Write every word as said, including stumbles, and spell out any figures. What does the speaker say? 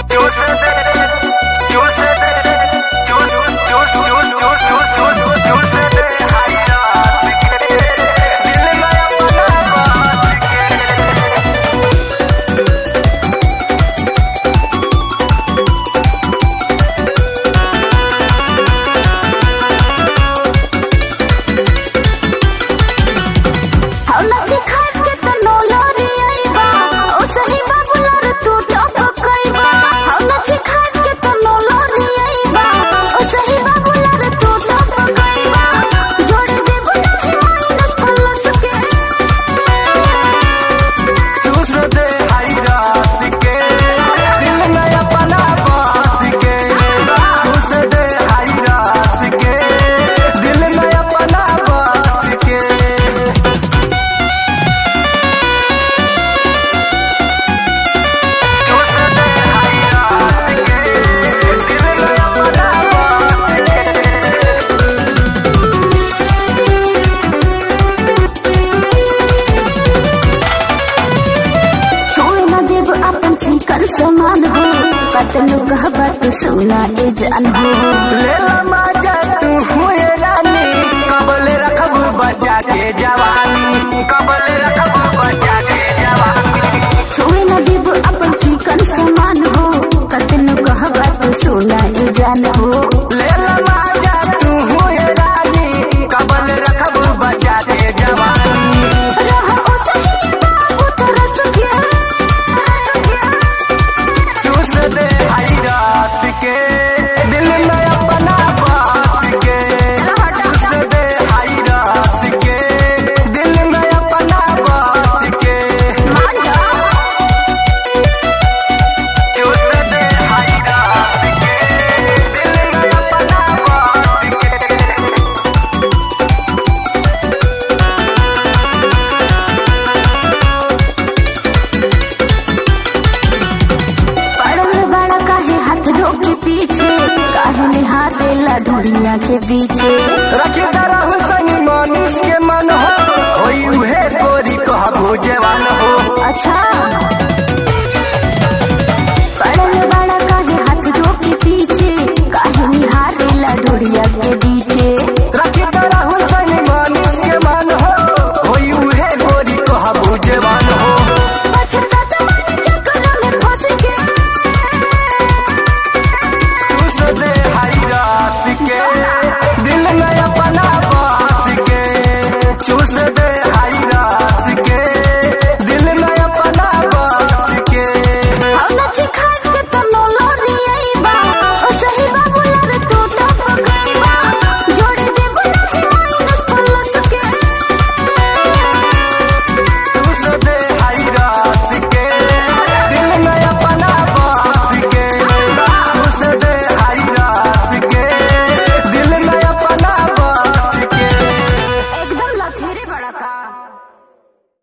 समान हो कतनु कहबा तू सुना ए जान हो लेला मजा तू हुए रानी कबले रखबू बचा के जवानी कबले रखबू बचा के जवानी छुए न देब अपन चिकन समान हो कतनु कहबा तू सुना ए जान हो लेला मजा तू हुए रानी कबले रखबू बचा के जवानी रहा ओ सही बाबू तरस के चूस दे आई रात के दिल में अपना बात के चूस दे आई रात के दिल में अपना बात के मान जा चूस दे आई रात के दिल में अपना बात के पड़ल बड़ा काहे हाथ धो के पीछे काहे में हाथ देला ढोलिया के पीछे रखे दरहु संग मनुष्य के मन हो होई उहे गोरी कहबो जवान हो अच्छा